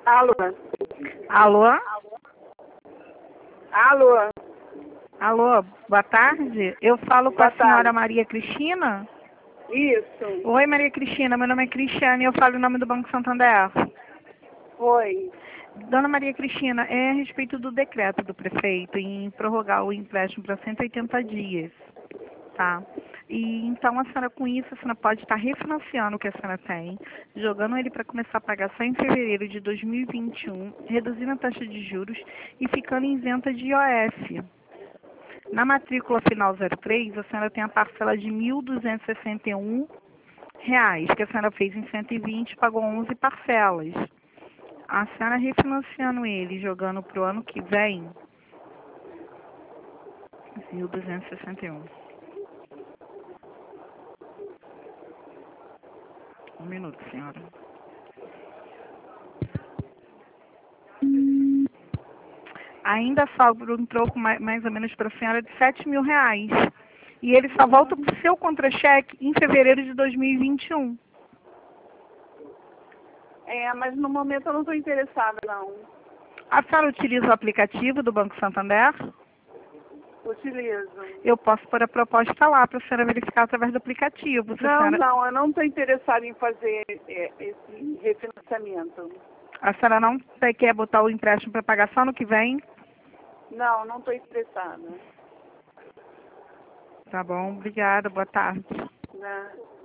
Alô? Alô? Alô? Alô, boa tarde. Eu falo com Boa a senhora tarde. Maria Cristina? Isso. Oi, Maria Cristina, meu nome é Cristiane e eu falo em nome do Banco Santander. Oi. Dona Maria Cristina, é a respeito do decreto do prefeito em prorrogar o empréstimo para 180 dias, tá? E então a senhora com isso, a senhora pode estar refinanciando o que a senhora tem, jogando ele para começar a pagar só em fevereiro de 2021, reduzindo a taxa de juros e ficando isenta de IOF. Na matrícula final 03, a senhora tem a parcela de R$ 1.261, que a senhora fez em 120 e pagou 11 parcelas. A senhora refinanciando ele, jogando para o ano que vem, 1.261. Um minuto, senhora. Ainda sobra um troco mais ou menos para a senhora de R$ 7.000. E ele só volta para o seu contra-cheque em fevereiro de 2021. Mas no momento eu não estou interessada, não. A senhora utiliza o aplicativo do Banco Santander? Utilizo. Eu posso pôr a proposta lá para a senhora verificar através do aplicativo. Se a Não, senhora, não, eu não estou interessada em fazer esse refinanciamento. a senhora não quer botar o empréstimo para pagar só no que vem? Não, não estou interessada. Tá bom, obrigada, boa tarde. Né?